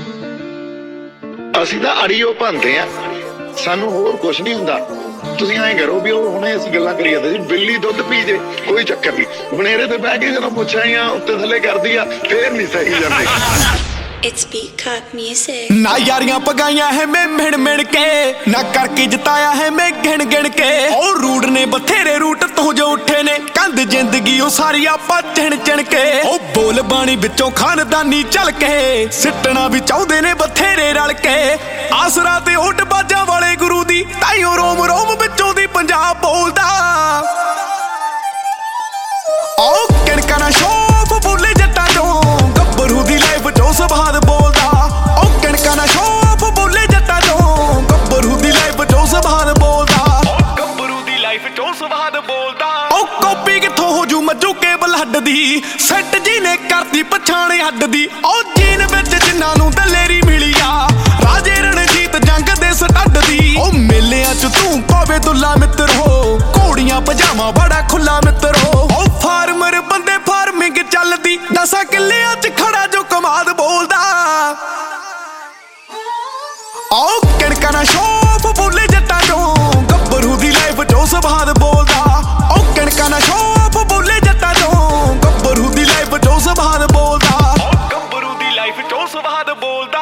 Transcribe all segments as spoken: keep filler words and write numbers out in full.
ਅਸੀਂ ਤਾਂ ਅੜੀਓ ਭੰਦੇ ਆ, ਸਾਨੂੰ ਹੋਰ ਕੁਛ ਨਹੀਂ ਹੁੰਦਾ। ਤੁਸੀਂ ਐਂ ਕਰੋ ਵੀ ਉਹ ਹੁਣੇ ਅਸੀਂ ਗੱਲਾਂ ਕਰੀ ਜਾਂਦੇ ਸੀ ਬਿੱਲੀ ਦੁੱਧ ਪੀ ਜੇ ਕੋਈ ਚੱਕਰ ਨਹੀਂ, ਬਨੇਰੇ ਤੇ ਬਹਿ ਕੇ ਜਦੋਂ ਪੁੱਛਾਂ ਉੱਤੇ ਥੱਲੇ ਕਰਦੀ ਆ ਫੇਰ ਨਹੀਂ ਸਹੀ ਜਾਂਦੇ। It's Peacock Music। ना यारियां पगाइयां है मैं मिण मिण के, ना करके जिताया है मैं गिण गिण के। और रूड ने बथेरे रूट तो जो उठे ने, कंध जिंदगी ओ सारी आपा चिण चिण के। ओ बोल बाणी विचों खानदानी चल के, सिटना भी चाहते ने बथेरे रल के। आसरा ते उड बाजा वाले गुरु दी, ताइयों रोम रोम विचों दी पंजाब बोलदा। ओ किणका ना शोफ बोले जट्टां चों, गब्बरू दी लाइफ चों सभाद बोलदा। ओ किणका ना शोफ बोले जट्टां चों, गब्बरू दी लाइफ चों सभाद बोलदा। गब्बरू दी लाइफ चों सभाद बोलदा। ओ कॉपी किथों हो जू मज्जू के बलहड दी, सैट जी ने करती पछाणे हड्ड दी। ओ जीन विच जिन्हां नूं दलेरी मिली आ, राजे रणजीत जंग दे सटड दी। ओ मेलिਆਂ ਚ ਤੂੰ ਪਾਵੇ ਦੁੱਲਾ ਮਿੱਤਰ ਹੋ, ਘੋੜੀਆਂ ਪਜਾਮਾ ਬੜਾ ਖੁੱਲਾ ਮਿੱਤਰ ਹੋ। ओ ਫਾਰਮਰ ਬੰਦੇ ਫਾਰਮਿੰਗ ਚੱਲਦੀ, ਦਸਾਂ ਕਿੱਲਿਆਂ ਚ ਖੜਾ ਜੋ ਕਮਾਦ ਬੋਲਦਾ। ओ ਕਿਣਕਾ ਨਾ ਸ਼ੋਫ ਬੋਲੇ ਜੱਟਾਂ ਚੋਂ, ਗੱਭਰੂ ਦੀ ਲਾਈਫ ਚੋਂ ਸਵਾਦ ਬੋਲਦਾ। ओ ਕਿਣਕਾ ਨਾ ਸ਼ੋਫ ਬੋਲੇ ਜੱਟਾਂ ਚੋਂ, ਗੱਭਰੂ ਦੀ ਲਾਈਫ ਚੋਂ ਸਵਾਦ ਬੋਲਦਾ। ਗੱਭਰੂ ਦੀ ਲਾਈਫ ਚੋਂ ਸਵਾਦ ਬੋਲਦਾ।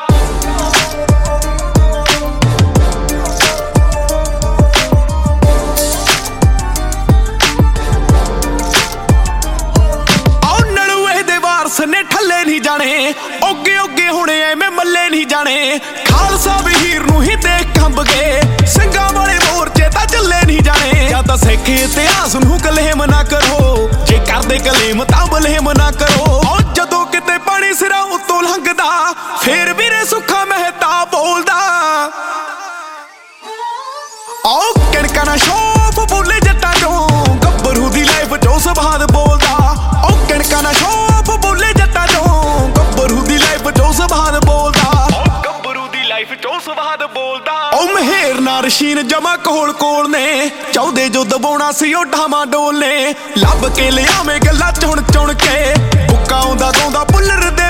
ਨੇ ਠੱਲੇ ਨਹੀਂ ਜਾਣੇ, ਓਗੇ ਓਗੇ ਹੁਣੇ ਐਵੇਂ ਮੱਲੇ ਨਹੀਂ ਜਾਣੇ। ਖਾਲਸਾ ਵਹੀਰ ਨੂੰ ਹੀ ਦੇਖ ਕੰਬ ਗਏ, ਸਿੰਘਾਂ ਵਾਲੇ ਮੋਰਚੇ ਤਾਂ ਚੱਲੇ ਨਹੀਂ ਜਾਣੇ। ਜਾਂ ਤਾਂ ਸਿੱਖ ਇਤਿਹਾਸ ਨੂੰ ਕਲੇਮ ਨਾ ਕਰੋ, ਜੇ ਕਰਦੇ ਕਲੇਮ ਤਾਂ ਬਲੇਮ ਨਾ ਕਰੋ। ਉਹ ਜਦੋਂ ਕਿਤੇ ਪਾਣੀ ਸਿਰਾਂ ਉੱਤੋਂ ਲੰਘਦਾ, ਫੇਰ ਵੀਰੇ ਸੁੱਖਾ ਮਹਿਤਾ ਬੋਲਦਾ। ਉਹ ਕਿਣਕਾ ਨਾ ਸ਼ੋਫ ਬੋਲੇ ਜੱਟਾਂ ਚੋਂ, ਗੱਭਰੂ ਦੀ ਲਾਈਫ ਚੋਂ ਸਵਾਦ ਬੋਲਦਾ। ਉਹ ਕਿਣਕਾ ਨਾ ਸ਼ੋਫ ਬੋਲੇ ਜੱਟਾਂ ਚੋਂ, ਗੱਭਰੂ ਦੀ ਲਾਈਫ ਚੋਂ ਸਵਾਦ ਬੋਲਦਾ। ਗੱਭਰੂ ਦੀ ਲਾਈਫ ਚੋਂ ਸਵਾਦ ਬੋਲਦਾ। ਉਹ ਮਹਿਰ ਨਾ ਰਸ਼ੀਨ ਜਮਾ ਕੋਲ ਕੋਲ ਨੇ, ਚਾਹੁੰਦੇ ਜੋ ਦਬਾਉਣਾ ਸੀ ਉਹ ਢਾਵਾਂ ਡੋਲ ਨੇ। ਲੱਭ ਕੇ ਲਿਆਵੇਂ ਗੱਲਾਂ ਚੁਣ ਚੁਣ ਕੇ, ਬੁੱਕਾ ਆਉਂਦਾ ਗਾਉਂਦਾ ਪੁੱਲਰ ਦੇ